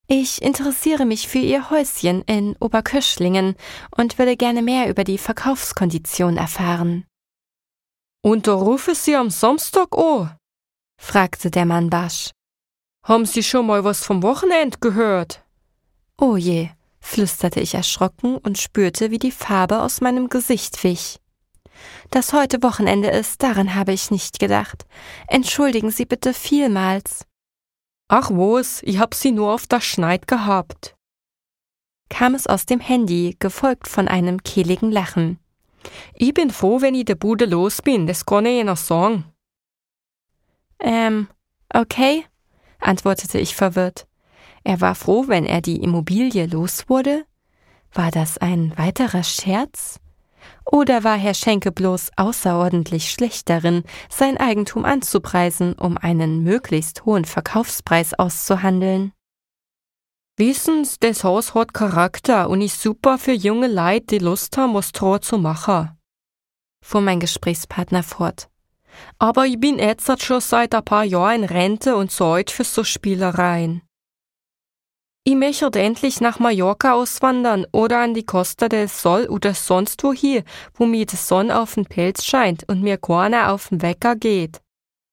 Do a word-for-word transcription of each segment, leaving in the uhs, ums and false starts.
Ich interessiere mich für Ihr Häuschen in Oberköschlingen und würde gerne mehr über die Verkaufskondition erfahren. Und da rufen Sie am Samstag an? Fragte der Mann barsch. Haben Sie schon mal was vom Wochenende gehört? Oh je, flüsterte ich erschrocken und spürte, wie die Farbe aus meinem Gesicht wich. Dass heute Wochenende ist, daran habe ich nicht gedacht. Entschuldigen Sie bitte vielmals. Ach was, ich hab Sie nur auf der Schneid gehabt. Kam es aus dem Handy, gefolgt von einem kehligen Lachen. Ich bin froh, wenn ich der Bude los bin, das kann ich Ihnen sagen. Ähm, okay, antwortete ich verwirrt. Er war froh, wenn er die Immobilie los wurde? War das ein weiterer Scherz? Oder war Herr Schenke bloß außerordentlich schlecht darin, sein Eigentum anzupreisen, um einen möglichst hohen Verkaufspreis auszuhandeln? Wissen Sie, das Haus hat Charakter und ist super für junge Leute, die Lust haben, was dran zu machen, fuhr mein Gesprächspartner fort. Aber ich bin jetzt schon seit ein paar Jahren in Rente und zu alt für so Spielereien. Ich möchte endlich nach Mallorca auswandern oder an die Costa del Sol oder sonst wohin, wo mir die Sonne auf den Pelz scheint und mir keiner auf den Wecker geht.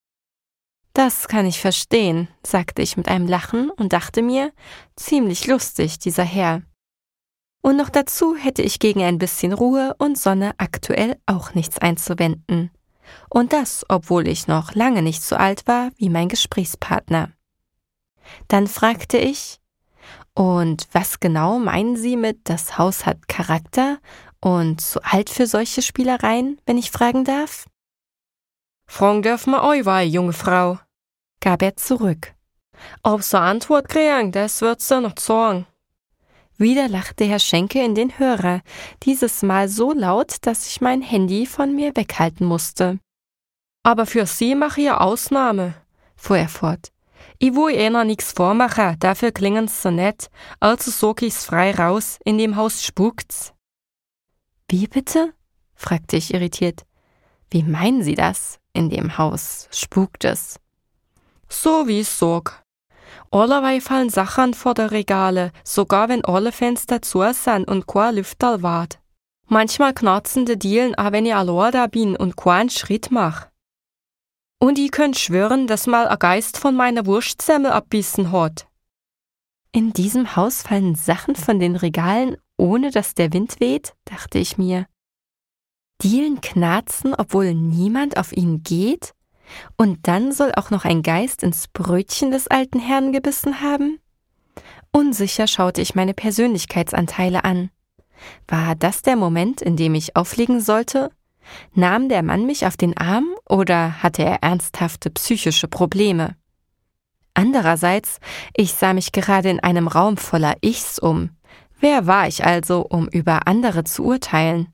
Das kann ich verstehen, sagte ich mit einem Lachen und dachte mir, ziemlich lustig, dieser Herr. Und noch dazu hätte ich gegen ein bisschen Ruhe und Sonne aktuell auch nichts einzuwenden. Und das, obwohl ich noch lange nicht so alt war wie mein Gesprächspartner. Dann fragte ich, und was genau meinen Sie mit, das Haus hat Charakter und zu alt für solche Spielereien, wenn ich fragen darf? Fragen dürfen wir euch, weil, junge Frau, gab er zurück. Ob Sie eine Antwort kriegen, das wird Sie noch sagen. Wieder lachte Herr Schenke in den Hörer, dieses Mal so laut, dass ich mein Handy von mir weghalten musste. Aber für Sie mache ich eine Ausnahme, fuhr er fort. Ich will Ihnen nichts vormachen, dafür klingen Sie nett, also sag ich's frei raus, in dem Haus spukt's. Wie bitte? Fragte ich irritiert. Wie meinen Sie das? In dem Haus spukt es. So wie ich sag. Allerweil fallen Sachen vor der Regale, sogar wenn alle Fenster zu sind und kein Lüfterl wart. Manchmal knarzen die Dielen, auch wenn ich allein da bin und keinen Schritt mach. Und ich könnt schwören, dass mal ein Geist von meiner Wurstsemmel abbissen hat. In diesem Haus fallen Sachen von den Regalen, ohne dass der Wind weht, dachte ich mir. Dielen knarzen, obwohl niemand auf ihnen geht? Und dann soll auch noch ein Geist ins Brötchen des alten Herrn gebissen haben? Unsicher schaute ich meine Persönlichkeitsanteile an. War das der Moment, in dem ich auflegen sollte? Nahm der Mann mich auf den Arm oder hatte er ernsthafte psychische Probleme? Andererseits, ich sah mich gerade in einem Raum voller Ichs um. Wer war ich also, um über andere zu urteilen?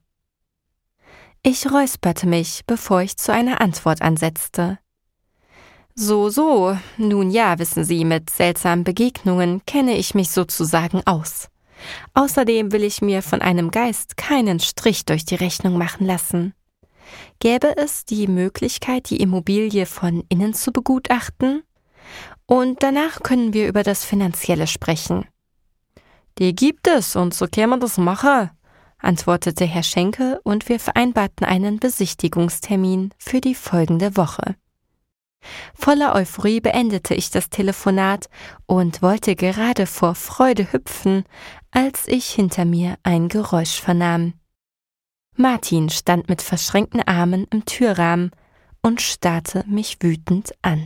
Ich räusperte mich, bevor ich zu einer Antwort ansetzte. So, so, nun ja, wissen Sie, mit seltsamen Begegnungen kenne ich mich sozusagen aus. Außerdem will ich mir von einem Geist keinen Strich durch die Rechnung machen lassen. Gäbe es die Möglichkeit, die Immobilie von innen zu begutachten? Und danach können wir über das Finanzielle sprechen. Die gibt es, und so kann man das machen, antwortete Herr Schenke, und wir vereinbarten einen Besichtigungstermin für die folgende Woche. Voller Euphorie beendete ich das Telefonat und wollte gerade vor Freude hüpfen, als ich hinter mir ein Geräusch vernahm. Martin stand mit verschränkten Armen im Türrahmen und starrte mich wütend an.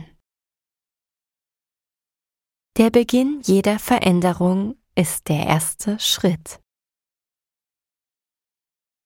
Der Beginn jeder Veränderung ist der erste Schritt.